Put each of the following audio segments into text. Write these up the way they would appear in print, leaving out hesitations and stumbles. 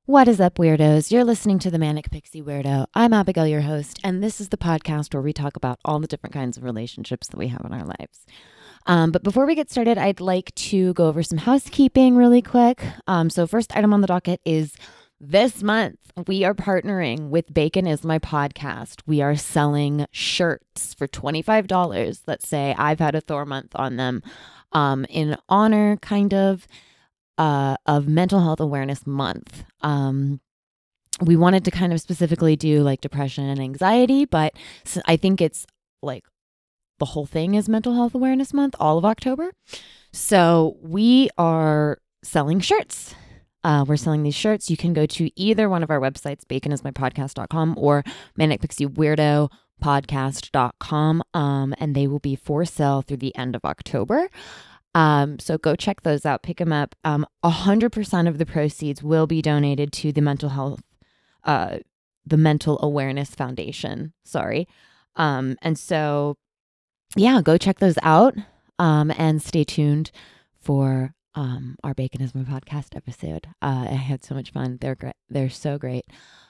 What is up, weirdos? You're listening to the Manic Pixie Weirdo. I'm Abigail, your host, and this is the podcast where we talk about all the different kinds of relationships that we have in our lives. But before we get started, I'd like to go over some housekeeping really quick. So first item on the docket is this month, we are partnering with Bacon is My Podcast. We are selling shirts for $25 that say I've had a Thor month on them in honor, kind of Mental Health Awareness Month. We wanted to kind of specifically do like depression and anxiety, but I think it's like the whole thing is Mental Health Awareness Month, all of October. So we are selling shirts. We're selling these shirts. You can go to either one of our websites, baconismypodcast.com or manicpixieweirdo podcast.com, and they will be for sale through the end of October. So go check those out, pick them up. 100% of the proceeds will be donated to the the Mental Awareness Foundation. Sorry. And so, yeah, go check those out. And stay tuned for our Bacon is My Podcast episode. I had so much fun. They're great. They're so great.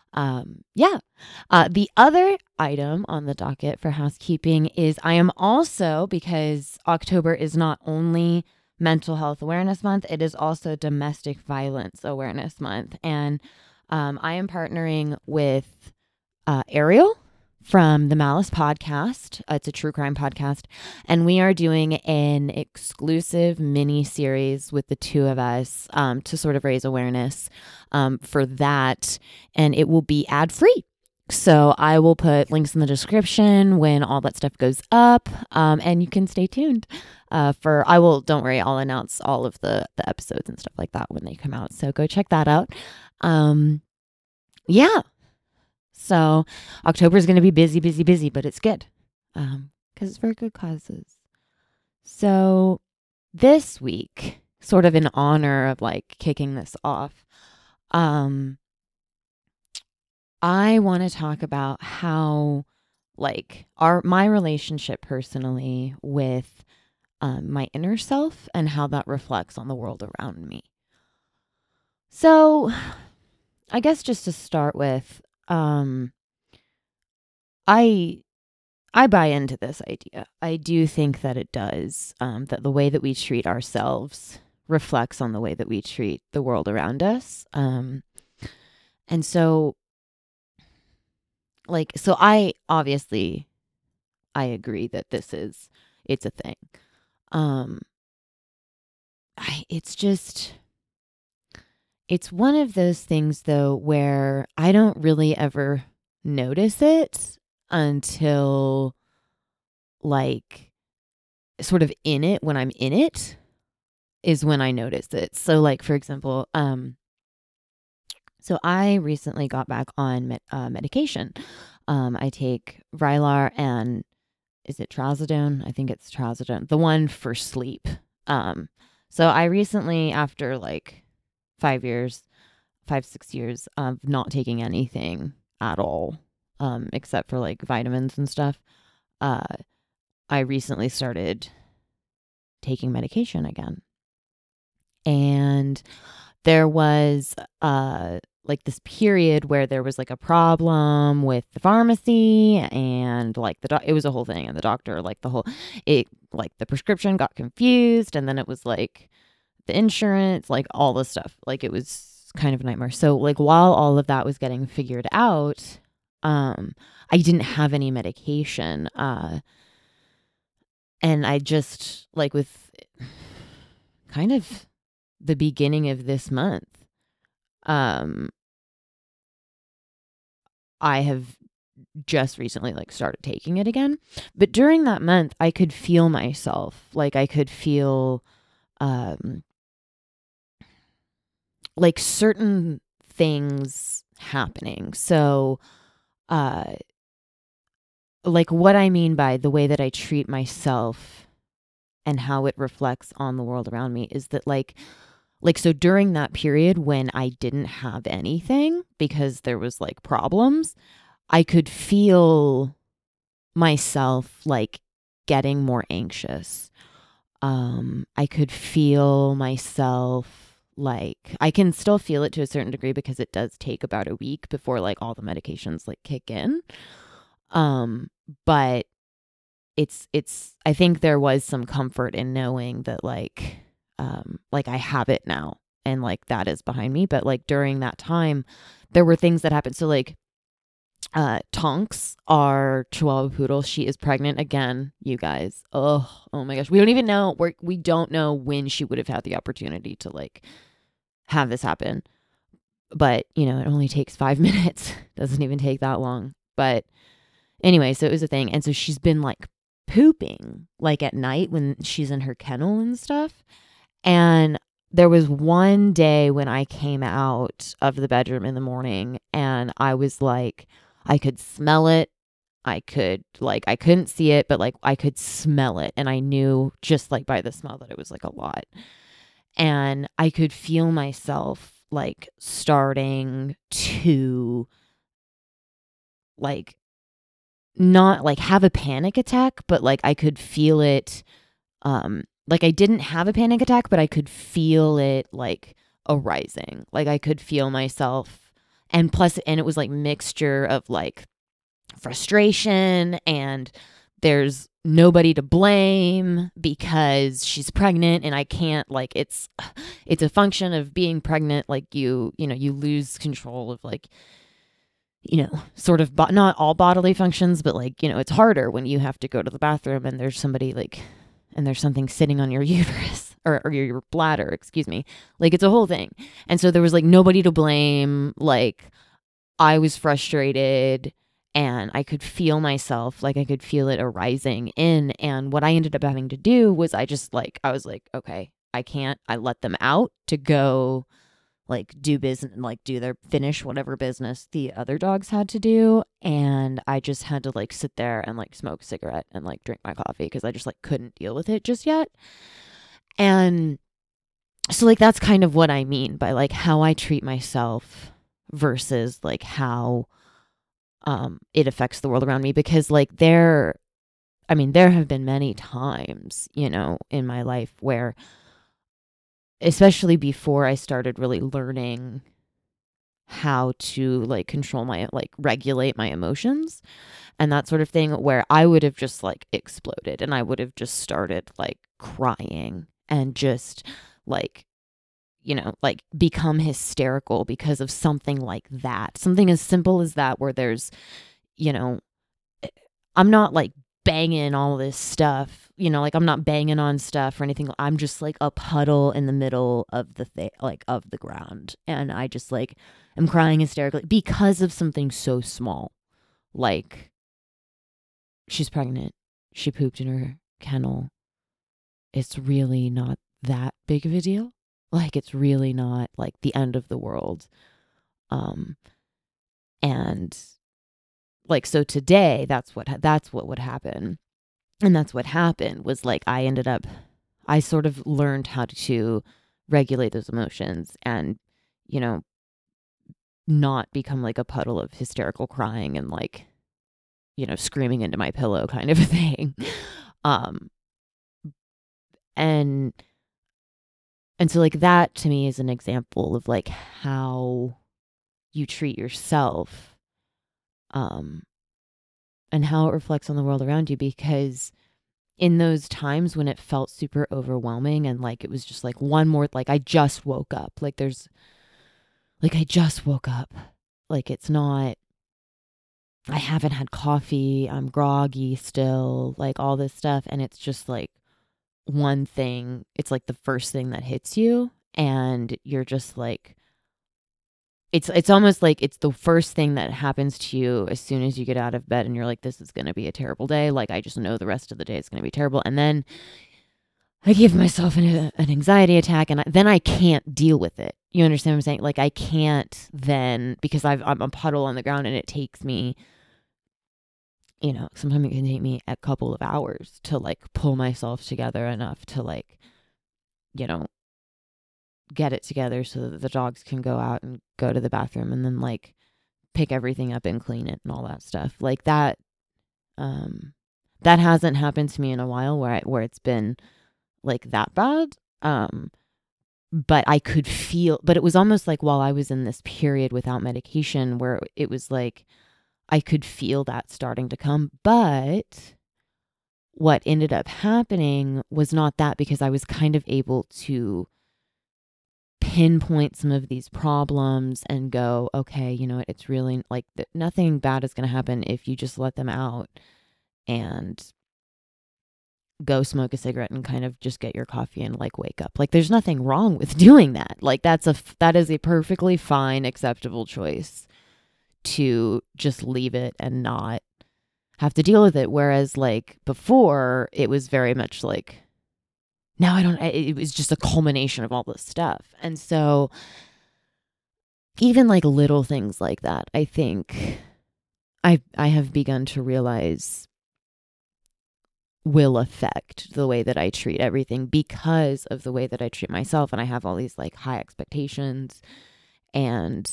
The other item on the docket for housekeeping is I am also, because October is not only Mental Health Awareness Month, it is also Domestic Violence Awareness Month. And I am partnering with Ariel from the Malice Podcast. It's a true crime podcast. And we are doing an exclusive mini series with the two of us to sort of raise awareness for that. And it will be ad free. So I will put links in the description when all that stuff goes up. And you can stay tuned don't worry, I'll announce all of the episodes and stuff like that when they come out. So go check that out. Yeah. So October is going to be busy, but it's good because it's for good causes. So this week, sort of in honor of like kicking this off, I want to talk about how like my relationship personally with my inner self and how that reflects on the world around me. So I guess just to start with, I buy into this idea. I do think that it does, that the way that we treat ourselves reflects on the way that we treat the world around us. And so I obviously, I agree that it's a thing. It's one of those things though, where I don't really ever notice it until like sort of in it, when I'm in it is when I notice it. So like, for example, so I recently got back on medication. I take Vraylar and is it Trazodone? I think it's Trazodone, the one for sleep. So I recently, after like 6 years of not taking anything at all, except for like vitamins and stuff, I recently started taking medication again. And there was like this period where there was like a problem with the pharmacy and like it was a whole thing, and the doctor like the prescription got confused, and then it was like the insurance, like all this stuff, like it was kind of a nightmare. So like while all of that was getting figured out, I didn't have any medication, and I just like with kind of the beginning of this month, I have just recently like started taking it again. But during that month, I could feel myself. Like I could feel like certain things happening. So like what I mean by the way that I treat myself and how it reflects on the world around me is that like so during that period when I didn't have anything because there was like problems, I could feel myself like getting more anxious. I could feel myself like I can still feel it to a certain degree because it does take about a week before like all the medications like kick in. But it's I think there was some comfort in knowing that like I have it now and like that is behind me. But like during that time, there were things that happened. So like Tonks, our Chihuahua poodle, she is pregnant again, you guys. Oh my gosh. We don't even know we don't know when she would have had the opportunity to like have this happen. But, you know, it only takes 5 minutes. Doesn't even take that long. But anyway, so it was a thing. And so she's been like pooping like at night when she's in her kennel and stuff. And there was one day when I came out of the bedroom in the morning and I was like, I could smell it. I couldn't see it, but like I could smell it. And I knew just like by the smell that it was like a lot. And I could feel myself like starting to like not like have a panic attack, but like I could feel it. Like I didn't have a panic attack, but I could feel it like arising. Like I could feel myself, and plus, and it was like mixture of like frustration and there's nobody to blame because she's pregnant and I can't like it's a function of being pregnant. Like you know, you lose control of like, you know, sort of not all bodily functions, but like, you know, it's harder when you have to go to the bathroom and there's somebody like, and there's something sitting on your uterus or your bladder, excuse me. Like it's a whole thing. And so there was like nobody to blame. Like I was frustrated and I could feel myself, like I could feel it arising in. And what I ended up having to do was I was like, okay, I let them out to go like do business, like do their finish whatever business the other dogs had to do. And I just had to like sit there and like smoke a cigarette and like drink my coffee because I just like couldn't deal with it just yet. And so like that's kind of what I mean by like how I treat myself versus like how it affects the world around me, because like there have been many times, you know, in my life where, especially before I started really learning how to like control my like regulate my emotions and that sort of thing, where I would have just like exploded and I would have just started like crying and just like, you know, like become hysterical because of something like that. Something as simple as that, where there's, you know, I'm not like banging all this stuff, you know, like I'm not banging on stuff or anything. I'm just like a puddle in the middle of the like of the ground. And I just like am crying hysterically because of something so small. Like she's pregnant. She pooped in her kennel. It's really not that big of a deal. Like it's really not like the end of the world. Um and like so today that's what would happen. And that's what happened was like I sort of learned how to regulate those emotions and, you know, not become like a puddle of hysterical crying and like, you know, screaming into my pillow kind of a thing. Um and and so like that to me is an example of like how you treat yourself, um and how it reflects on the world around you, because in those times when it felt super overwhelming and like it was just like one more, like I just woke up, like there's like I just woke up, like it's not, I haven't had coffee, I'm groggy still, like all this stuff, and it's just like one thing, it's like the first thing that hits you and you're just like, it's almost like it's the first thing that happens to you as soon as you get out of bed and you're like, this is going to be a terrible day, like I just know the rest of the day is going to be terrible. And then I give myself an anxiety attack, and then I can't deal with it. You understand what I'm saying? Like I can't then, because I'm a puddle on the ground and it takes me, you know, sometimes it can take me a couple of hours to like pull myself together enough to like, you know, get it together so that the dogs can go out and go to the bathroom and then like pick everything up and clean it and all that stuff. Like that, that hasn't happened to me in a while where it's been like that bad. but I could feel, but it was almost like while I was in this period without medication where it was like I could feel that starting to come. But what ended up happening was not that, because I was kind of able to pinpoint some of these problems and go, okay, you know what, it's really like nothing bad is going to happen if you just let them out and go smoke a cigarette and kind of just get your coffee and like wake up. Like there's nothing wrong with doing that. Like that is a perfectly fine, acceptable choice to just leave it and not have to deal with it. Whereas like before, it was very much like, now it was just a culmination of all this stuff. And so even like little things like that, I think I have begun to realize will affect the way that I treat everything because of the way that I treat myself. And I have all these like high expectations and,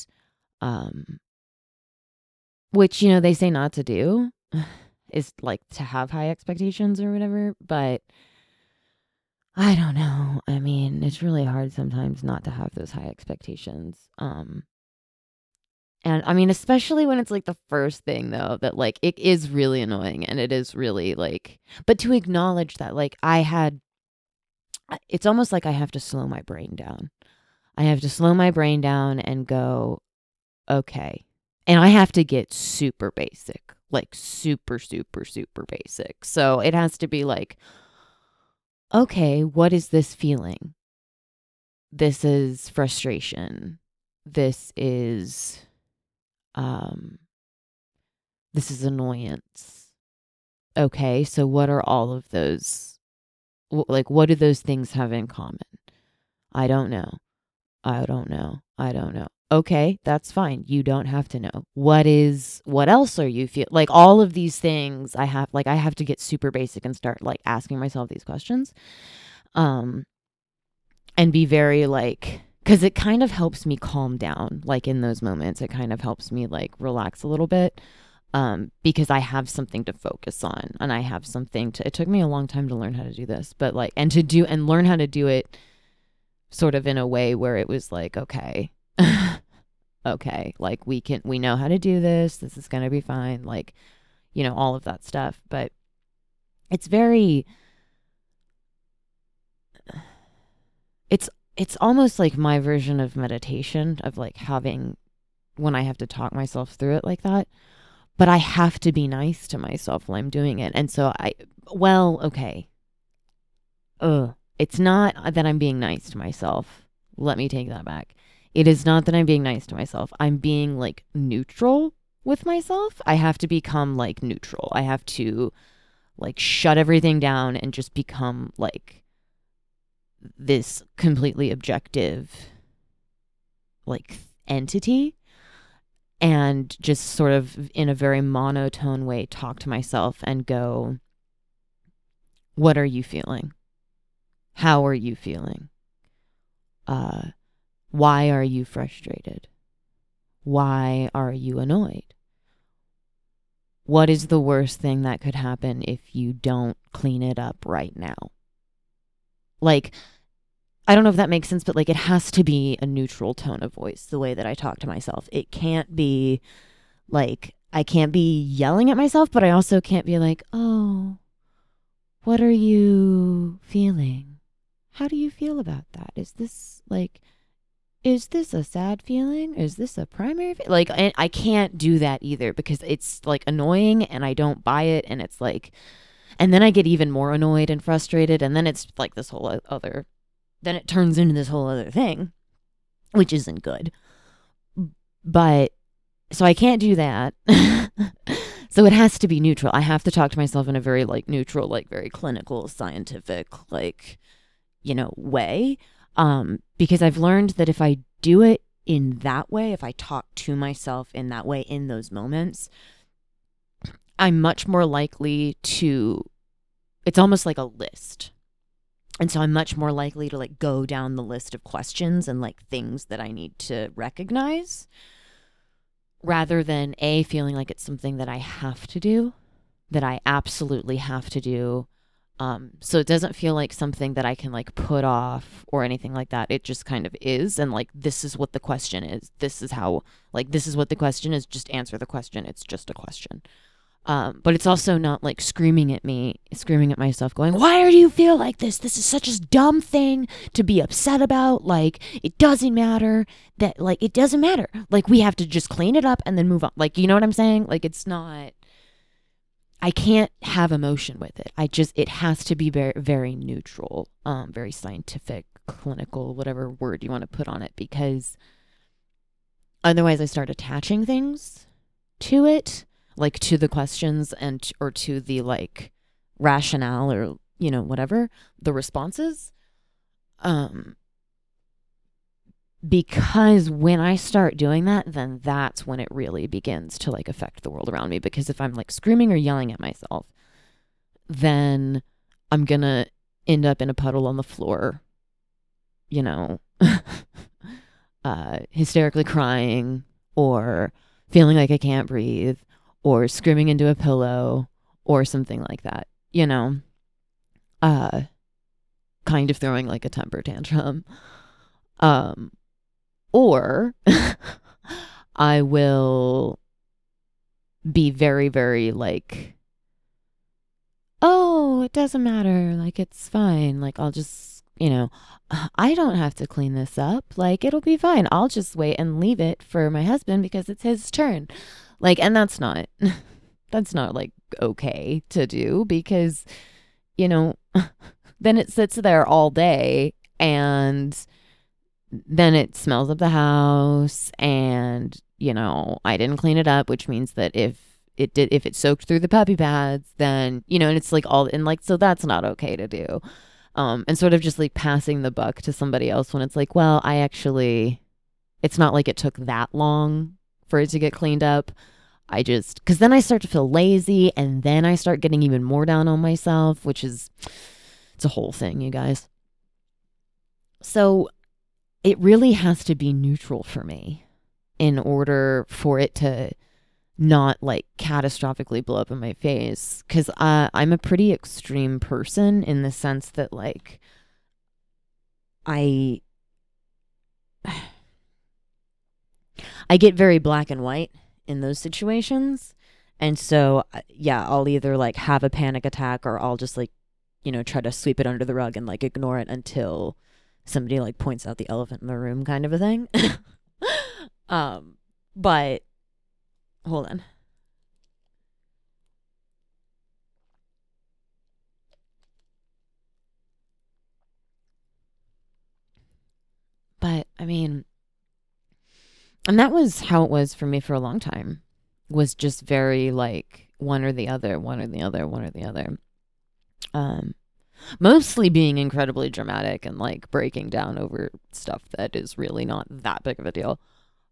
which, you know, they say not to do is like to have high expectations or whatever, but I don't know. I mean, it's really hard sometimes not to have those high expectations. And I mean, especially when it's like the first thing though, that like it is really annoying and it is really like, but to acknowledge that like it's almost like I have to slow my brain down. I have to slow my brain down and go, okay. And I have to get super basic, like super, super, super basic. So it has to be like, okay, what is this feeling? This is frustration. This is annoyance. Okay, so what are all of those? Like, what do those things have in common? I don't know. I don't know. I don't know. Okay, that's fine. You don't have to know. What else are you feel like all of these things I have to get super basic and start like asking myself these questions. And be very like, because it kind of helps me calm down, like in those moments, it kind of helps me like relax a little bit. Because I have something to focus on and I have it took me a long time to learn how to do this, but like, and learn how to do it sort of in a way where it was like, okay, okay, like we know how to do this. This is going to be fine. Like, you know, all of that stuff. But it's it's almost like my version of meditation, of like having, when I have to talk myself through it like that, but I have to be nice to myself while I'm doing it. And so okay. It's not that I'm being nice to myself. Let me take that back. It is not that I'm being nice to myself. I'm being like neutral with myself. I have to become like neutral. I have to like shut everything down and just become like this completely objective like entity, and just sort of in a very monotone way talk to myself and go, what are you feeling? How are you feeling? Why are you frustrated? Why are you annoyed? What is the worst thing that could happen if you don't clean it up right now? Like, I don't know if that makes sense, but like it has to be a neutral tone of voice, the way that I talk to myself. It can't be like, I can't be yelling at myself, but I also can't be like, oh, what are you feeling? How do you feel about that? Is this a sad feeling? Is this a primary like, I can't do that either, because it's like annoying and I don't buy it, and it's like, and then I get even more annoyed and frustrated, and then it's like this whole other, then it turns into this whole other thing, which isn't good. But so I can't do that. So it has to be neutral. I have to talk to myself in a very like neutral, like very clinical, scientific, like, you know, way. Because I've learned that if I do it in that way, if I talk to myself in that way in those moments, I'm much more likely to, it's almost like a list. And so I'm much more likely to like go down the list of questions and like things that I need to recognize, rather than feeling like it's something that I have to do, that I absolutely have to do. So it doesn't feel like something that I can like put off or anything like that. It just kind of is. And like, this is what the question is. This is how, like, this is what the question is. Just answer the question. It's just a question. But it's also not like screaming at me, screaming at myself, going, why do you feel like this? This is such a dumb thing to be upset about. Like, it doesn't matter that, like, it doesn't matter. Like, we have to just clean it up and then move on. Like, you know what I'm saying? Like, it's not, I can't have emotion with it. It has to be very, very neutral, very scientific, clinical, whatever word you want to put on it, because otherwise I start attaching things to it, like to the questions or to the like rationale or, you know, whatever the responses. Because when I start doing that, then that's when it really begins to like affect the world around me. Because if I'm like screaming or yelling at myself, then I'm gonna end up in a puddle on the floor, you know, hysterically crying or feeling like I can't breathe or screaming into a pillow or something like that, you know, kind of throwing like a temper tantrum. Or I will be very, very like, oh, it doesn't matter. Like, it's fine. Like, I'll just, you know, I don't have to clean this up. Like, it'll be fine. I'll just wait and leave it for my husband because it's his turn. Like, and that's not, that's not like okay to do because, you know, then it sits there all day and then it smells up the house and, you know, I didn't clean it up, which means that if it soaked through the puppy pads, then, you know, and it's like all, and like, so that's not okay to do. And sort of just like passing the buck to somebody else when it's like, well, it's not like it took that long for it to get cleaned up. Because then I start to feel lazy and then I start getting even more down on myself, it's a whole thing, you guys. So it really has to be neutral for me in order for it to not like catastrophically blow up in my face. Because I'm a pretty extreme person in the sense that like I get very black and white in those situations. And so, yeah, I'll either like have a panic attack or I'll just like, you know, try to sweep it under the rug and like ignore it until somebody like points out the elephant in the room kind of a thing. But hold on. But I mean, and that was how it was for me for a long time, was just very like one or the other, one or the other, one or the other. Mostly being incredibly dramatic and like breaking down over stuff that is really not that big of a deal.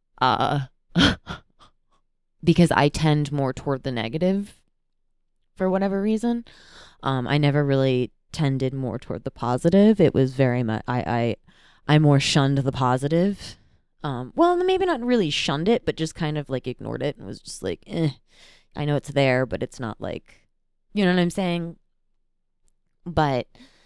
Because I tend more toward the negative for whatever reason. I never really tended more toward the positive. It was very much, I more shunned the positive. Well, maybe not really shunned it, but just kind of like ignored it and was just like, I know it's there, but it's not like, you know what I'm saying? But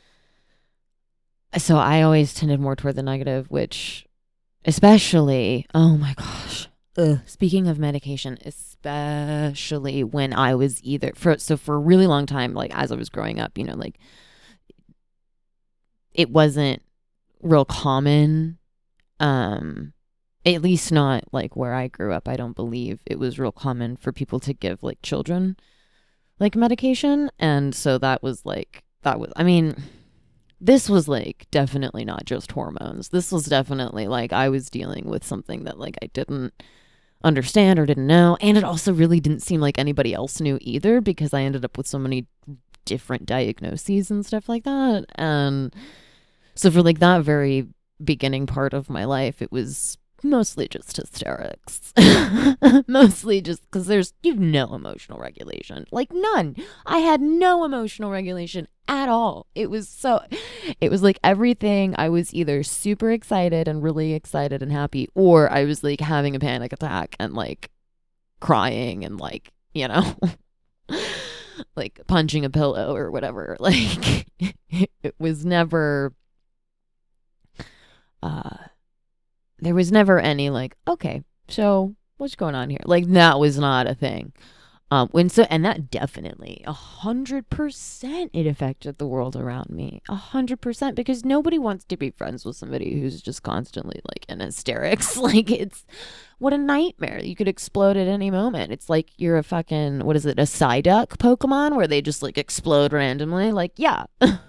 so I always tended more toward the negative, which especially, oh my gosh. Speaking of medication, especially when I was for a really long time, like as I was growing up, you know, like it wasn't real common. At least not like where I grew up. I don't believe it was real common for people to give like children like medication. And so I mean, this was like definitely not just hormones. This was definitely like I was dealing with something that like I didn't understand or didn't know. And it also really didn't seem like anybody else knew either because I ended up with so many different diagnoses and stuff like that. And so for like that very beginning part of my life, it was mostly just hysterics. Mostly just because you've no emotional regulation. Like none. I had no emotional regulation at all. It was like everything, I was either super excited and really excited and happy, or I was like having a panic attack and like crying and like, you know. like punching a pillow or whatever. Like it was never uh there was never any like, okay, so what's going on here? Like that was not a thing. And that definitely 100% it affected the world around me 100% because nobody wants to be friends with somebody who's just constantly like in hysterics. Like it's what a nightmare. You could explode at any moment. It's like you're a fucking, what is it, a Psyduck Pokemon where they just like explode randomly. Like, yeah.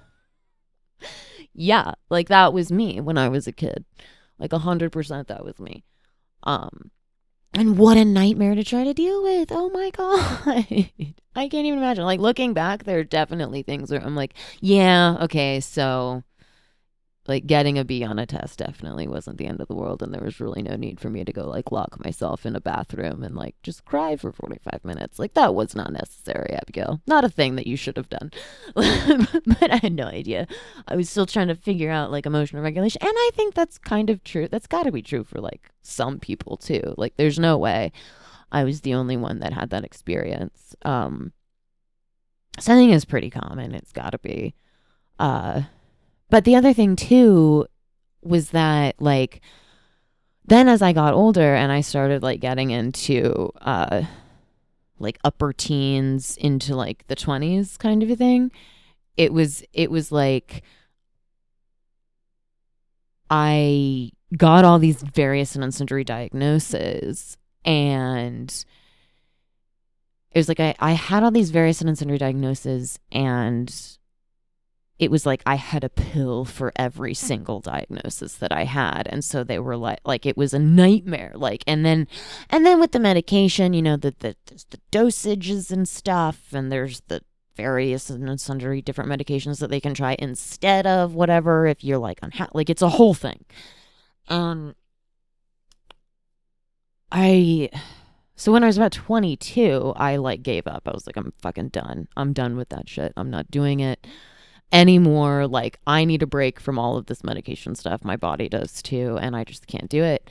Yeah. Like that was me when I was a kid. Like 100% that was me. Um, and what a nightmare to try to deal with. Oh my God. I can't even imagine. Like looking back, there are definitely things where I'm like, yeah, okay, so like getting a B on a test definitely wasn't the end of the world. And there was really no need for me to go like lock myself in a bathroom and like just cry for 45 minutes. Like that was not necessary, Abigail. Not a thing that you should have done. But I had no idea. I was still trying to figure out like emotional regulation. And I think that's kind of true. That's got to be true for like some people too. Like there's no way I was the only one that had that experience. So I think it's pretty common. It's got to be. But the other thing too was that like then as I got older and I started like getting into like upper teens into like the 20s kind of a thing, it was like I got all these various and sundry diagnoses, and it was like I had all these various and sundry diagnoses, and it was like I had a pill for every single diagnosis that I had. And so they were like it was a nightmare. Like, and then with the medication, you know, there's the dosages and stuff, and there's the various and sundry different medications that they can try instead of whatever if you're like like it's a whole thing. I so when I was about 22, I like gave up. I was like, I'm fucking done. I'm done with that shit. I'm not doing it anymore. Like I need a break from all of this medication stuff. My body does too, and I just can't do it.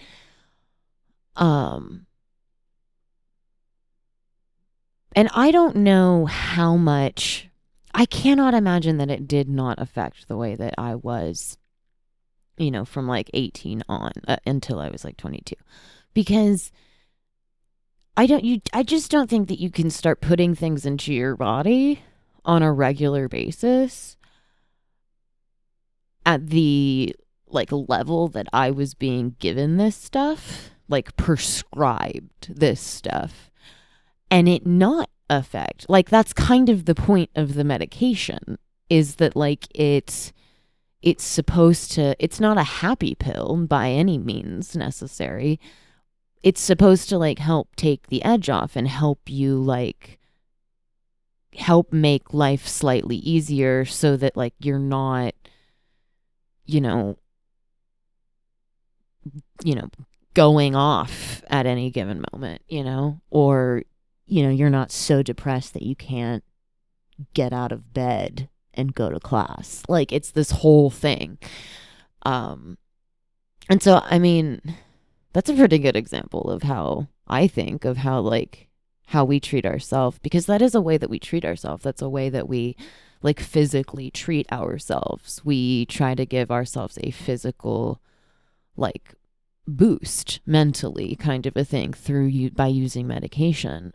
And I don't know how much, I cannot imagine that it did not affect the way that I was, you know, from like 18 on until I was like 22. Because I just don't think that you can start putting things into your body on a regular basis at the like level that I was being given this stuff, like prescribed this stuff, and it not affect. Like that's kind of the point of the medication, is that like it's supposed to, it's not a happy pill by any means necessary. It's supposed to like help take the edge off and help you like help make life slightly easier so that like you're not, you know, you know, going off at any given moment, you know, or, you know, you're not so depressed that you can't get out of bed and go to class. Like it's this whole thing. And so, I mean, that's a pretty good example of how I think of how like how we treat ourselves, because that is a way that we treat ourselves. That's a way that we like physically treat ourselves. We try to give ourselves a physical like boost mentally kind of a thing through you by using medication.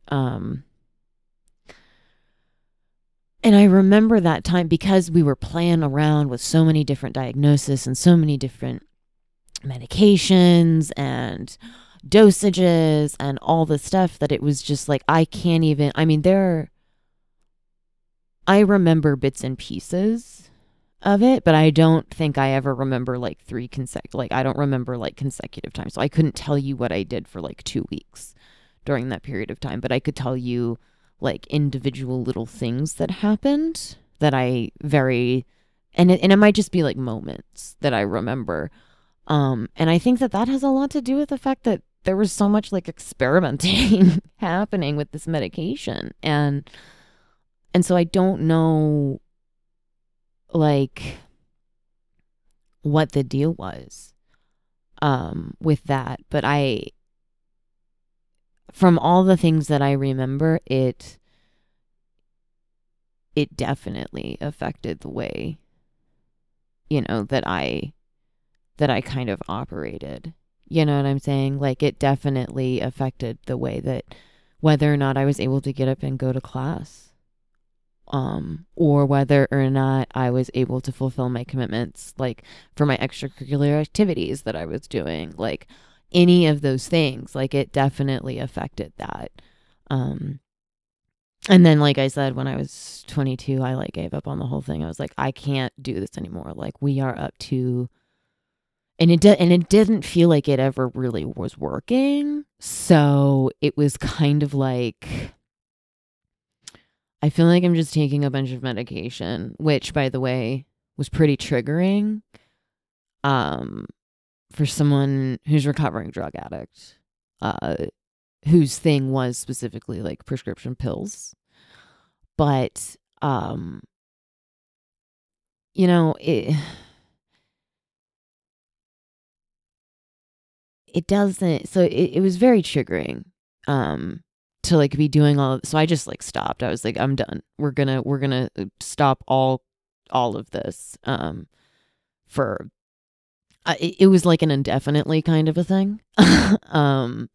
And I remember that time because we were playing around with so many different diagnoses and so many different medications and dosages and all this stuff that it was just like I can't even, I mean I remember bits and pieces of it, but I don't think I ever remember like I don't remember like consecutive times. So I couldn't tell you what I did for like 2 weeks during that period of time, but I could tell you like individual little things that happened that I very, and it might just be like moments that I remember. And I think that that has a lot to do with the fact that there was so much like experimenting happening with this medication. And so I don't know like what the deal was with that, but from all the things that I remember, it definitely affected the way, that I kind of operated. You know what I'm saying? Like, it definitely affected the way that whether or not I was able to get up and go to class, or whether or not I was able to fulfill my commitments, like for my extracurricular activities that I was doing, like any of those things, like it definitely affected that. Um, and then, like I said, when I was 22, I like gave up on the whole thing. I was like, I can't do this anymore. Like, we are up to, and it didn't feel like it ever really was working. So it was kind of like, I feel like I'm just taking a bunch of medication, which, by the way, was pretty triggering, um, for someone who's recovering drug addict, uh, whose thing was specifically like prescription pills. But, you know, it doesn't, so it was very triggering, to like be doing all of, so I just like stopped. I was like, I'm done. We're gonna stop all of this, for, it was like an indefinitely kind of a thing. um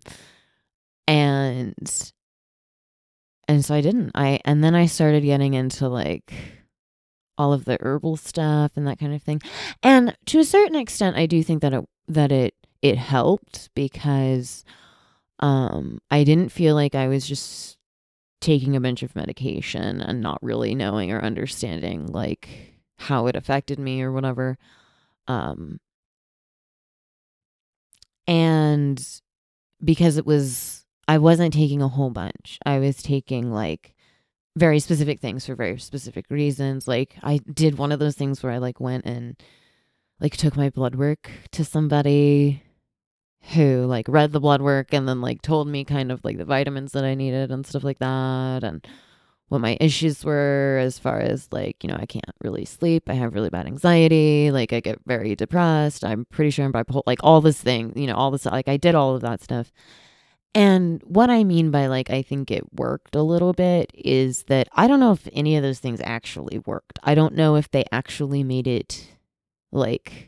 and so I didn't. And then I started getting into like all of the herbal stuff and that kind of thing. And to a certain extent, I do think that it helped because, I didn't feel like I was just taking a bunch of medication and not really knowing or understanding like how it affected me or whatever. Um and because I wasn't taking a whole bunch. I was taking like very specific things for very specific reasons. Like, I did one of those things where I like went and like took my blood work to somebody who like read the blood work and then like told me kind of like the vitamins that I needed and stuff like that, and what my issues were as far as like, I can't really sleep. I have really bad anxiety. Like, I get very depressed. I'm pretty sure I'm bipolar, like all this thing, all this, like I did all of that stuff. And what I mean by like, I think it worked a little bit is that I don't know if any of those things actually worked. I don't know if they actually made it like,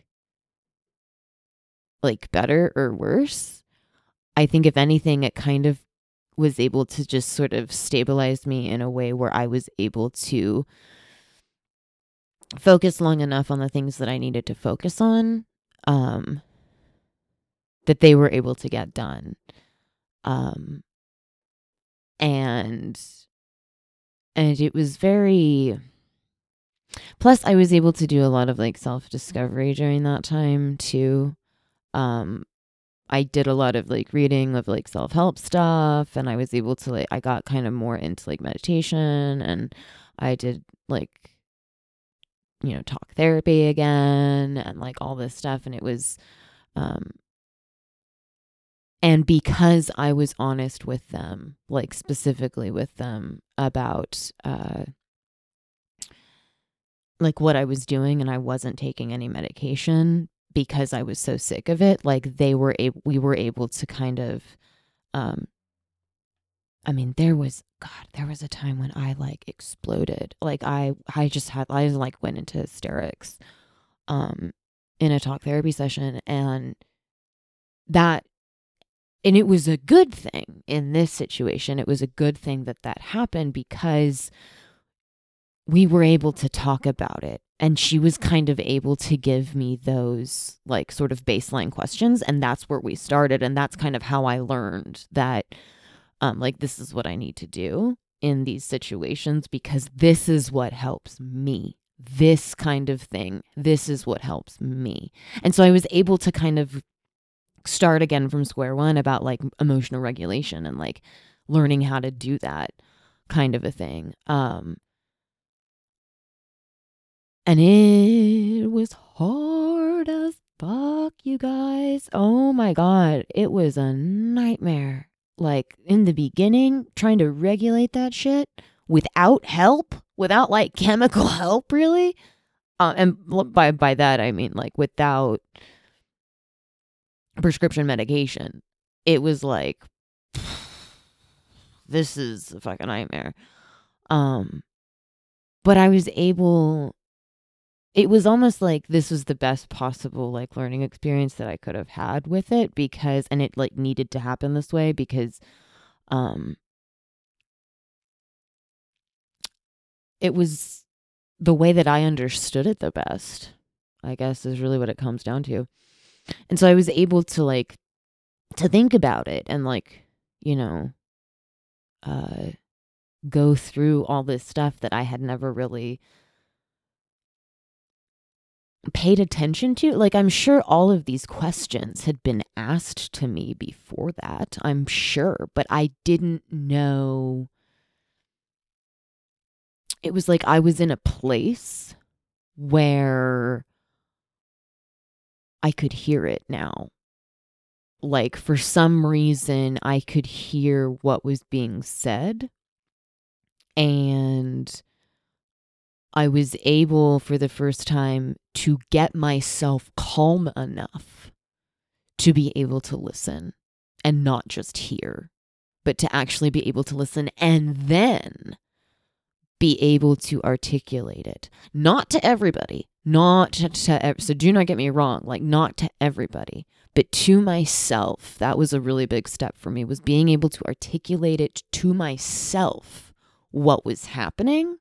better or worse. I think if anything, it kind of was able to just sort of stabilize me in a way where I was able to focus long enough on the things that I needed to focus on, um, that they were able to get done. Um, and it was very, plus I was able to do a lot of like self-discovery during that time too. Um, I did a lot of like reading of like self-help stuff, and I was able to like, I got kind of more into like meditation, and I did like, talk therapy again and like all this stuff. And it was, um, and because I was honest with them, like specifically with them about, like what I was doing, and I wasn't taking any medication because I was so sick of it, like we were able to kind of, um, I mean, there was a time when I like exploded. Like, I like went into hysterics, um, in a talk therapy session, that, and it was a good thing in this situation. It was a good thing that happened because we were able to talk about it. And she was kind of able to give me those like sort of baseline questions. And that's where we started. And that's kind of how I learned that, like, this is what I need to do in these situations because this is what helps me. This kind of thing. This is what helps me. And so I was able to kind of start again from square one about like emotional regulation and like learning how to do that kind of a thing. And it was hard as fuck, you guys. Oh my God. It was a nightmare. Like in the beginning, trying to regulate that shit without help, without like chemical help, really. And by that, I mean like without prescription medication. It was like, this is a fucking nightmare. Um, but I was able, it was almost like this was the best possible like learning experience that I could have had with it, because, and it like needed to happen this way because um it was the way that I understood it the best, I guess, is really what it comes down to. And so I was able to like to think about it and like, you know, uh go through all this stuff that I had never really paid attention to. Like, I'm sure all of these questions had been asked to me before that, I'm sure, but I didn't know. It was like I was in a place where I could hear it now. Like, for some reason, I could hear what was being said, and I was able for the first time to get myself calm enough to be able to listen and not just hear, but to actually be able to listen and then be able to articulate it. Not to everybody, not to so do not get me wrong, like not to everybody, but to myself. That was a really big step for me, was being able to articulate it to myself what was happening.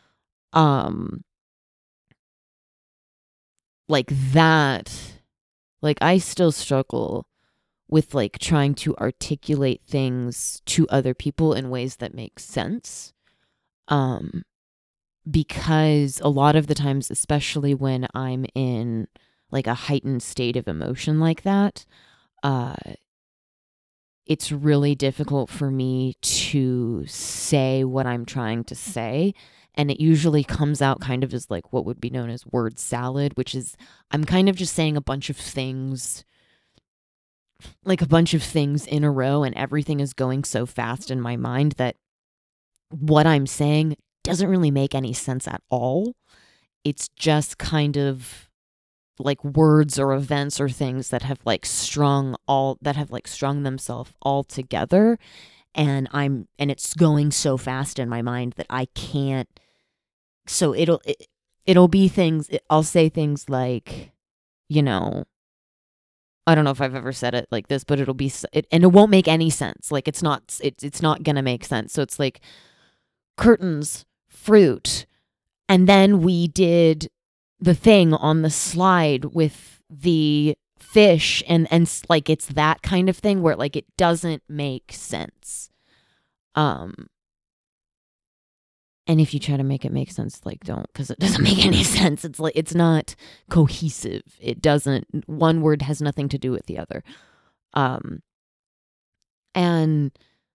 Like that, like I still struggle with like trying to articulate things to other people in ways that make sense. Um because a lot of the times, especially when I'm in like a heightened state of emotion like that, uh it's really difficult for me to say what I'm trying to say. And it usually comes out kind of as like what would be known as word salad, which is I'm kind of just saying a bunch of things, like a bunch of things in a row, and everything is going so fast in my mind that what I'm saying doesn't really make any sense at all. It's just kind of like words or events or things that have like strung themselves all together, and it's going so fast in my mind that I can't. So it'll be things. I'll say things like, you know, I don't know if I've ever said it like this, but it'll be and it won't make any sense. Like it's not gonna make sense. So it's like curtains, fruit, and then we did the thing on the slide with the fish, and like it's that kind of thing where like it doesn't make sense. Um and if you try to make it make sense, like don't, because it doesn't make any sense. It's like it's not cohesive. It doesn't, one word has nothing to do with the other. Um and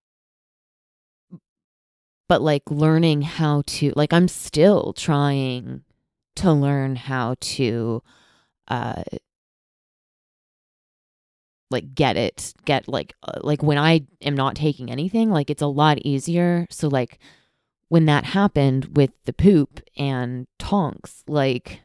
but like learning how to, like I'm still trying to learn how to uh like get like when I am not taking anything, like it's a lot easier. So like when that happened with the poop and Tonks, like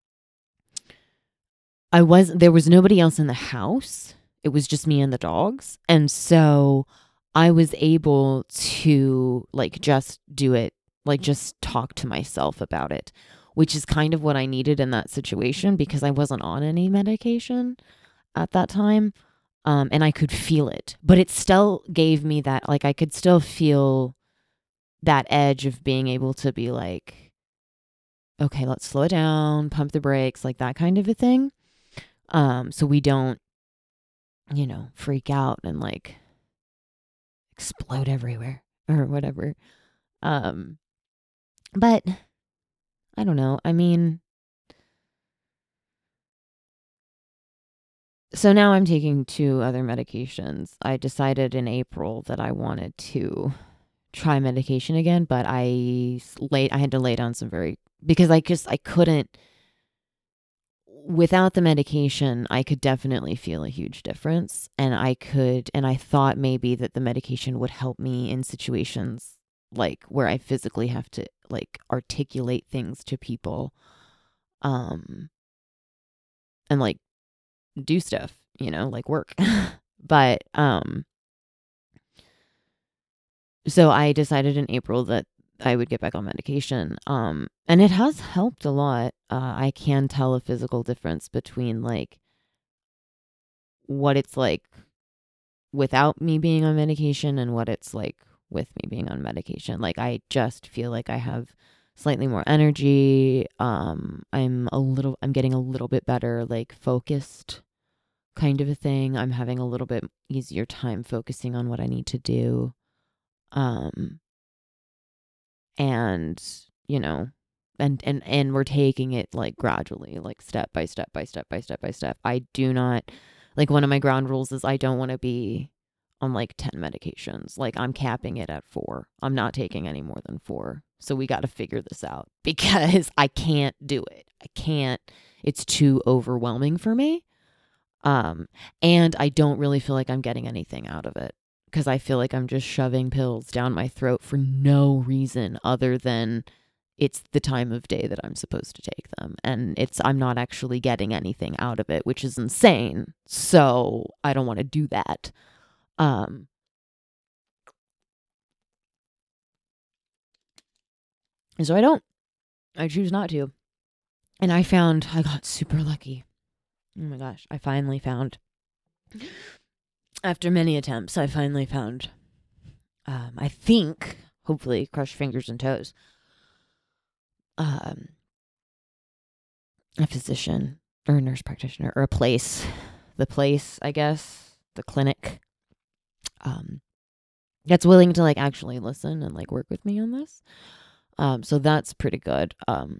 there was nobody else in the house. It was just me and the dogs. And so I was able to like just do it, like just talk to myself about it, which is kind of what I needed in that situation because I wasn't on any medication at that time. And I could feel it, but it still gave me that, like, I could still feel that edge of being able to be like, okay, let's slow it down, pump the brakes, like that kind of a thing. So we don't, freak out and like explode everywhere or whatever. Um, but I don't know. I mean, so now I'm taking 2 other medications. I decided in April that I wanted to try medication again, but I had to lay down some because I couldn't, without the medication, I could definitely feel a huge difference, and I thought maybe that the medication would help me in situations like where I physically have to like articulate things to people, um and like do stuff, like work. But so I decided in April that I would get back on medication. And it has helped a lot. I can tell a physical difference between like what it's like without me being on medication and what it's like with me being on medication. Like I just feel like I have slightly more energy. I'm getting a little bit better, like focused kind of a thing. I'm having a little bit easier time focusing on what I need to do. Um, and you know, and we're taking it like gradually, like step by step by step by step by step. I do not like one of my ground rules is I don't want to be on like 10 medications. Like I'm capping it at 4. I'm not taking any more than 4. So we got to figure this out because I can't do it. I can't. It's too overwhelming for me. And I don't really feel like I'm getting anything out of it because I feel like I'm just shoving pills down my throat for no reason other than it's the time of day that I'm supposed to take them. And I'm not actually getting anything out of it, which is insane. So I don't want to do that. Um, so I don't. I choose not to. And I got super lucky. Oh my gosh. After many attempts, I finally found, I think, hopefully, cross your fingers and toes, a physician or a nurse practitioner or the place, I guess, the clinic, that's willing to like actually listen and like work with me on this. So that's pretty good.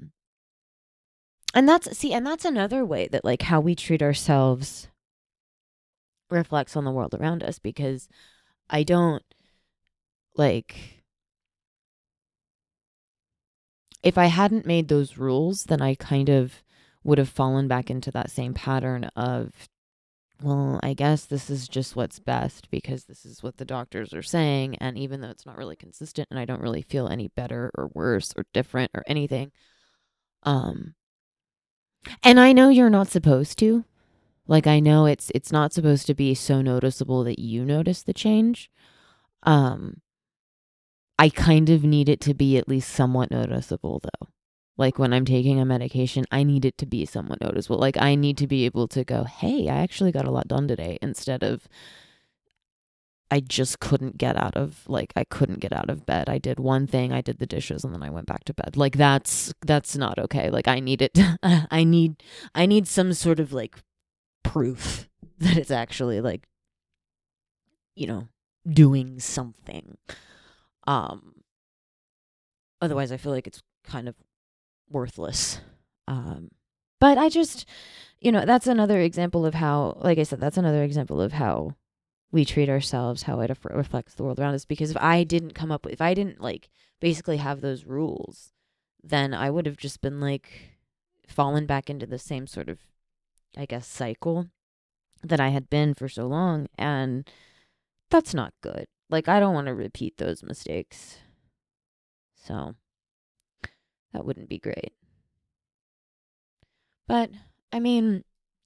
And that's another way that like how we treat ourselves reflects on the world around us because I don't like if I hadn't made those rules, then I kind of would have fallen back into that same pattern of, well, I guess this is just what's best because this is what the doctors are saying. And even though it's not really consistent and I don't really feel any better or worse or different or anything. And I know you're not supposed to. Like I know it's not supposed to be so noticeable that you notice the change. Um I kind of need it to be at least somewhat noticeable though. Like when I'm taking a medication, I need it to be somewhat noticeable. Like I need to be able to go, "Hey, I actually got a lot done today," instead of I just couldn't get out of I couldn't get out of bed. I did one thing, I did the dishes and then I went back to bed. Like that's not okay. Like I need it I need some sort of like proof that it's actually like, you know, doing something. Um Otherwise I feel like it's kind of worthless. But I just, that's another example of how, like I said, that's another example of how we treat ourselves, how it reflects the world around us. Because if I didn't like basically have those rules, then I would have just been like fallen back into the same sort of, I guess, cycle that I had been for so long. And that's not good. Like, I don't want to repeat those mistakes. So that wouldn't be great. But I mean,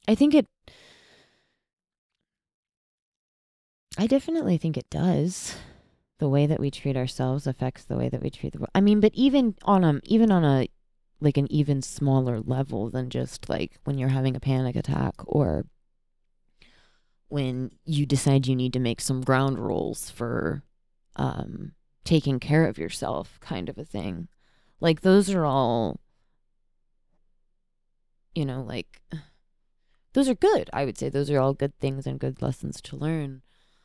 I definitely think it does. The way that we treat ourselves affects the way that we treat the world. I mean, but even on a like an even smaller level than just like when you're having a panic attack or when you decide you need to make some ground rules for taking care of yourself kind of a thing. Like those are all like those are good. I would say those are all good things and good lessons to learn.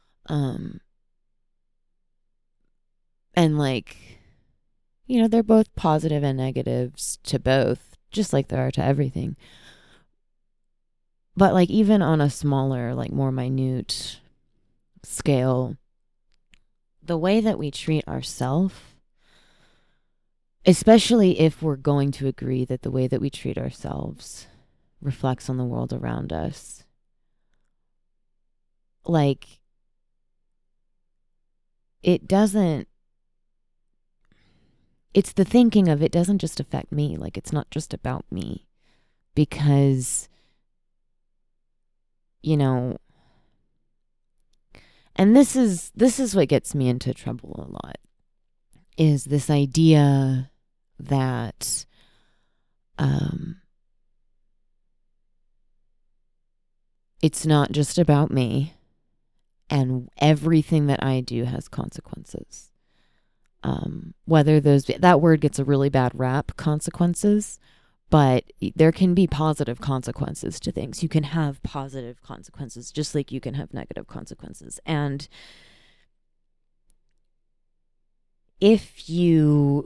And like they're both positive and negatives to both, just like there are to everything. But like even on a smaller, like more minute scale, the way that we treat ourselves, especially if we're going to agree that the way that we treat ourselves reflects on the world around us, like it doesn't, it's the thinking of it doesn't just affect me. Like it's not just about me because, and this is what gets me into trouble a lot. is this idea that it's not just about me, and everything that I do has consequences. Whether that word gets a really bad rap, consequences, but there can be positive consequences to things. You can have positive consequences just like you can have negative consequences. And if you,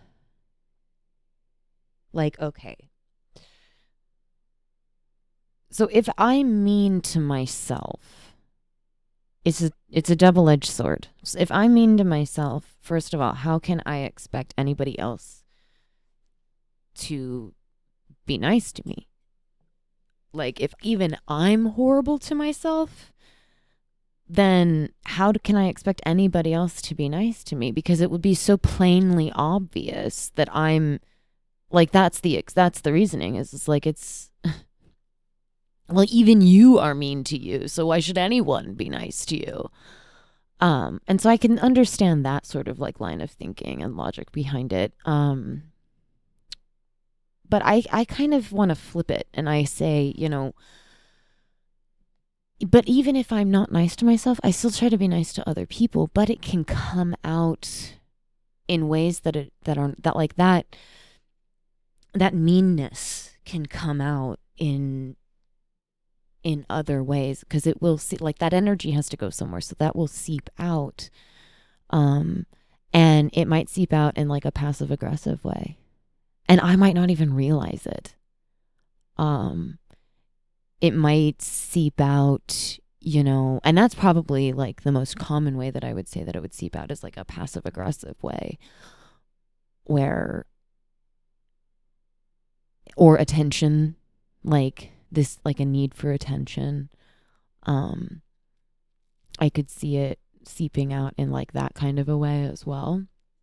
like, okay, so if I'm mean to myself, it's a double-edged sword. So if I'm mean to myself, first of all, how can I expect anybody else to be nice to me? Like, if even I'm horrible to myself, then how can I expect anybody else to be nice to me? Because it would be so plainly obvious that I'm like, that's the reasoning is it's like, it's well, even you are mean to you, so why should anyone be nice to you? And so I can understand that sort of like line of thinking and logic behind it. But I kind of want to flip it, and I say, but even if I'm not nice to myself, I still try to be nice to other people, but it can come out in ways that meanness can come out in other ways, because it will see, like, that energy has to go somewhere, so that will seep out. And it might seep out in like a passive aggressive way, and I might not even realize it. It might seep out, and that's probably like the most common way that I would say that it would seep out, is like a passive aggressive way, where, or attention, like this, like a need for attention. I could see it seeping out in like that kind of a way as well.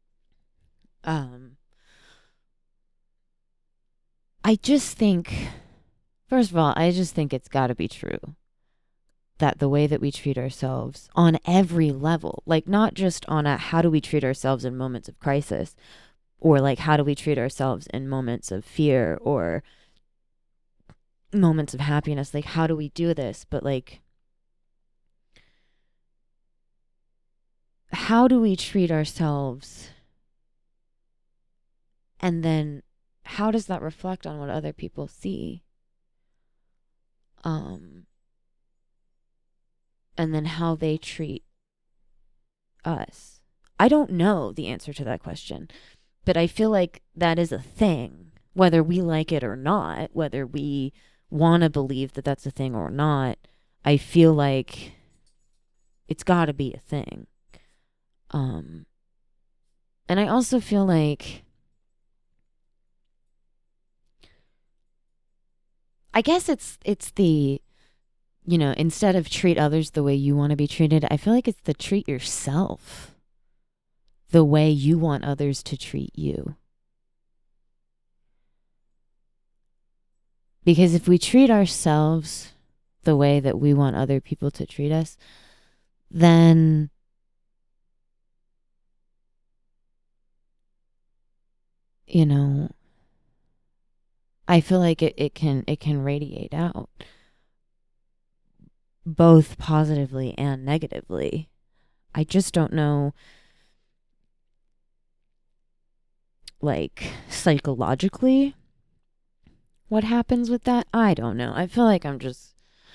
I just think, first of all, I just think it's got to be true that the way that we treat ourselves on every level, like not just on a how do we treat ourselves in moments of crisis, or like how do we treat ourselves in moments of fear or moments of happiness, like how do we do this, but like how do we treat ourselves, and then how does that reflect on what other people see? And then how they treat us. I don't know the answer to that question, but I feel like that is a thing, whether we like it or not, whether we want to believe that that's a thing or not. I feel like it's got to be a thing. And I also feel like, I guess it's the, instead of treat others the way you want to be treated, I feel like it's the treat yourself the way you want others to treat you. Because if we treat ourselves the way that we want other people to treat us, then I feel like it can radiate out both positively and negatively. I just don't know, like, psychologically what happens with that. I don't know. I feel like I'm just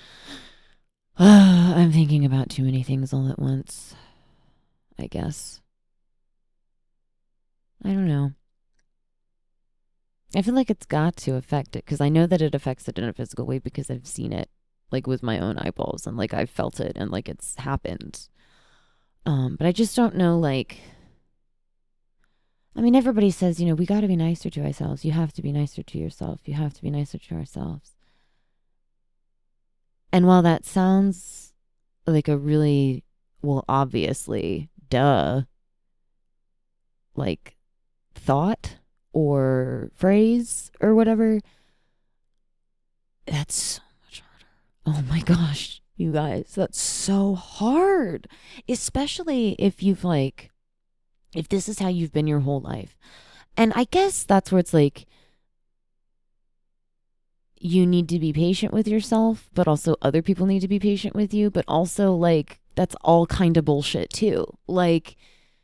I'm thinking about too many things all at once, I guess. I don't know. I feel like it's got to affect it, because I know that it affects it in a physical way, because I've seen it like with my own eyeballs, and like I've felt it, and like it's happened. But I just don't know, like, I mean, everybody says, we got to be nicer to ourselves. You have to be nicer to yourself. You have to be nicer to ourselves. And while that sounds like a really, well, obviously, duh, like, thought or phrase or whatever, that's so much harder. Oh my gosh, you guys, that's so hard. Especially if you've, like, if this is how you've been your whole life. And I guess that's where it's like, you need to be patient with yourself, but also other people need to be patient with you. But also, like, that's all kind of bullshit too. Like,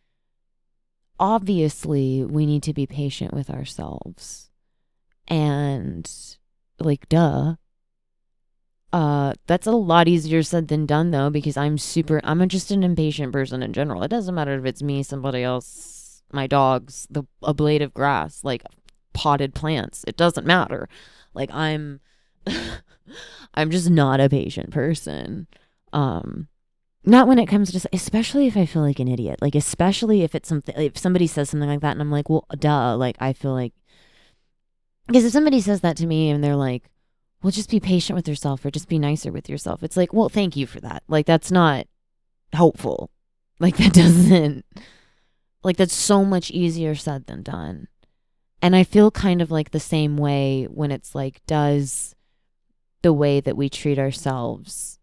obviously, we need to be patient with ourselves. And, like, duh. That's a lot easier said than done though, because I'm just an impatient person in general. It doesn't matter if it's me, somebody else, my dogs, a blade of grass, like potted plants. It doesn't matter. Like I'm I'm just not a patient person. Not when it comes to, especially if I feel like an idiot. Like, especially if it's something, if somebody says something like that and I'm like, well, duh. Like, I feel like, because if somebody says that to me and they're like, well, just be patient with yourself or just be nicer with yourself. It's like, well, thank you for that. Like, that's not helpful. Like, that doesn't, like, that's so much easier said than done. And I feel kind of like the same way when it's like, does the way that we treat ourselves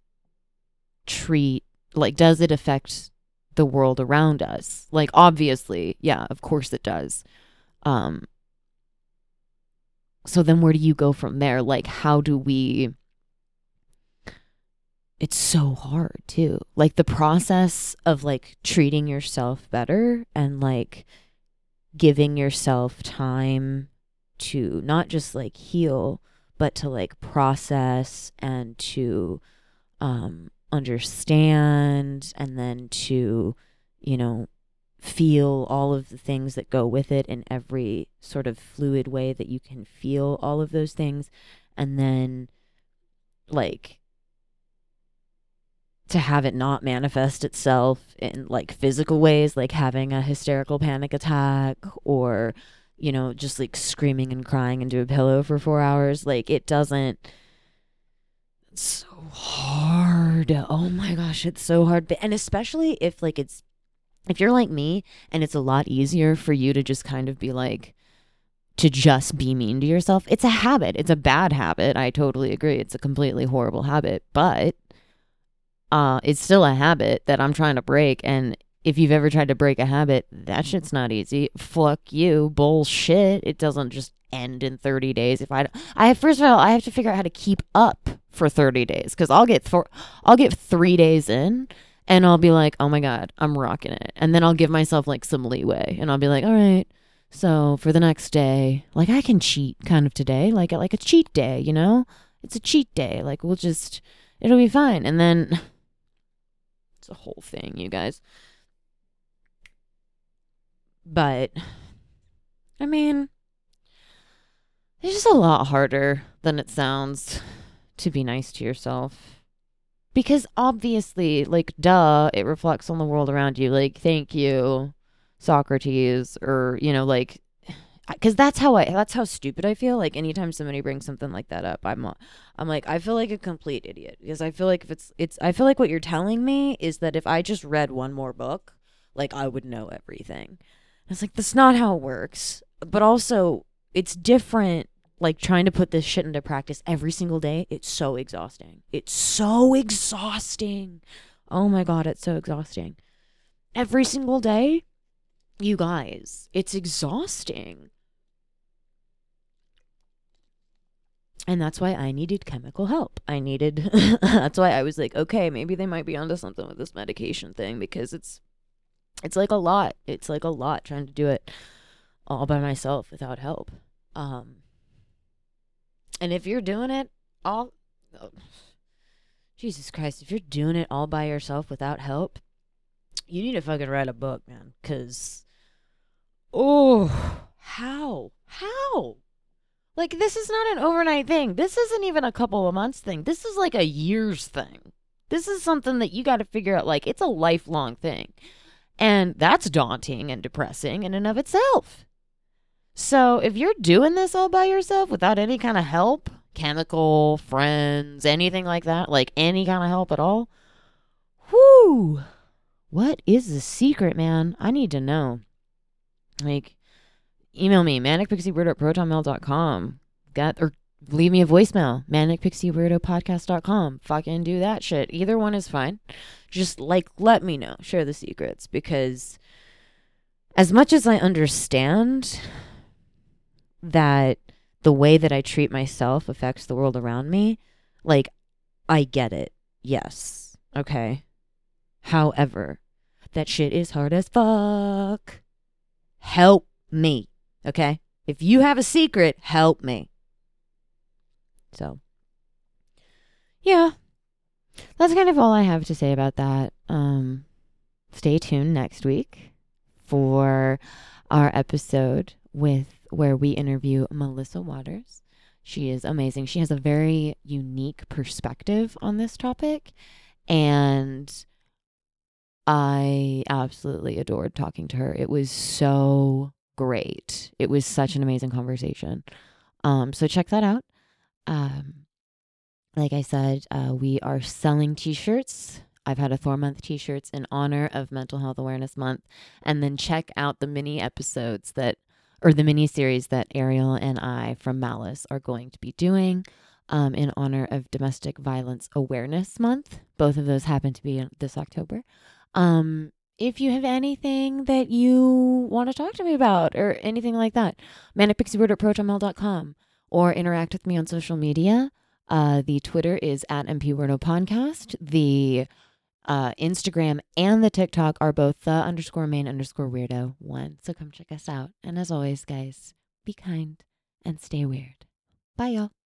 does it affect the world around us? Like, obviously, yeah, of course it does. So then where do you go from there? Like, how do we, it's so hard too. Like, the process of like treating yourself better and like giving yourself time to not just like heal, but to like process and to understand, and then to, you know, feel all of the things that go with it in every sort of fluid way that you can feel all of those things. And then, like, to have it not manifest itself in like physical ways, like having a hysterical panic attack or, you know, just like screaming and crying into a pillow for 4 hours. Like, it doesn't, it's so hard. Oh my gosh, it's so hard. And especially if like if you're like me and it's a lot easier for you to just kind of be like, to just be mean to yourself. It's a habit. It's a bad habit. I totally agree. It's a completely horrible habit, but it's still a habit that I'm trying to break. And if you've ever tried to break a habit, that shit's not easy. Fuck you. Bullshit. It doesn't just end in 30 days. First of all, I have to figure out how to keep up for 30 days, because I'll get 3 days in and I'll be like, oh my God, I'm rocking it. And then I'll give myself like some leeway and I'll be like, all right, so for the next day, like, I can cheat kind of today, like a cheat day, you know? It's a cheat day. Like, it'll be fine. And then it's a whole thing, you guys. But I mean, it's just a lot harder than it sounds to be nice to yourself. Because obviously, like, duh, it reflects on the world around you. Like, thank you, Socrates, or, you know, like, because that's how stupid I feel. Like, anytime somebody brings something like that up, I'm like, I feel like a complete idiot, because I feel like I feel like what you're telling me is that if I just read one more book, like, I would know everything. And it's like, that's not how it works. But also, it's different. Like, trying to put this shit into practice every single day, it's so exhausting. It's so exhausting. Oh my God, it's so exhausting. Every single day, you guys, it's exhausting. And that's why I needed chemical help. That's why I was like, okay, maybe they might be onto something with this medication thing, because it's like a lot. It's like a lot trying to do it all by myself without help. And if you're doing it all, oh, Jesus Christ, if you're doing it all by yourself without help, you need to fucking write a book, man. Because, oh, how? Like, this is not an overnight thing. This isn't even a couple of months thing. This is like a year's thing. This is something that you got to figure out. Like, it's a lifelong thing. And that's daunting and depressing in and of itself. So if you're doing this all by yourself without any kind of help, chemical, friends, anything like that, like any kind of help at all, whoo, what is the secret, man? I need to know. Like, email me, manicpixieweirdo@protonmail.com. Or leave me a voicemail, manicpixieweirdo podcast.com. Fucking do that shit. Either one is fine. Just, like, let me know. Share the secrets, because as much as I understand that the way that I treat myself affects the world around me, like, I get it. Yes. Okay. However, that shit is hard as fuck. Help me. Okay? If you have a secret, help me. So, yeah. That's kind of all I have to say about that. Stay tuned next week for our episode where we interview Melissa Waters. She is amazing. She has a very unique perspective on this topic, and I absolutely adored talking to her. It was so great. It was such an amazing conversation. So check that out. Like I said, we are selling t-shirts. I've had a Thor Month t-shirts in honor of Mental Health Awareness Month. And then check out the mini episodes the mini series that Ariel and I from Malice are going to be doing in honor of Domestic Violence Awareness Month. Both of those happen to be this October. If you have anything that you want to talk to me about or anything like that, manicpixieweirdo@protonmail.com, or interact with me on social media. The Twitter is at @MPWeirdoPodcast. The Instagram and the TikTok are both the_main_weirdo1. So come check us out. And as always, guys, be kind and stay weird. Bye, y'all.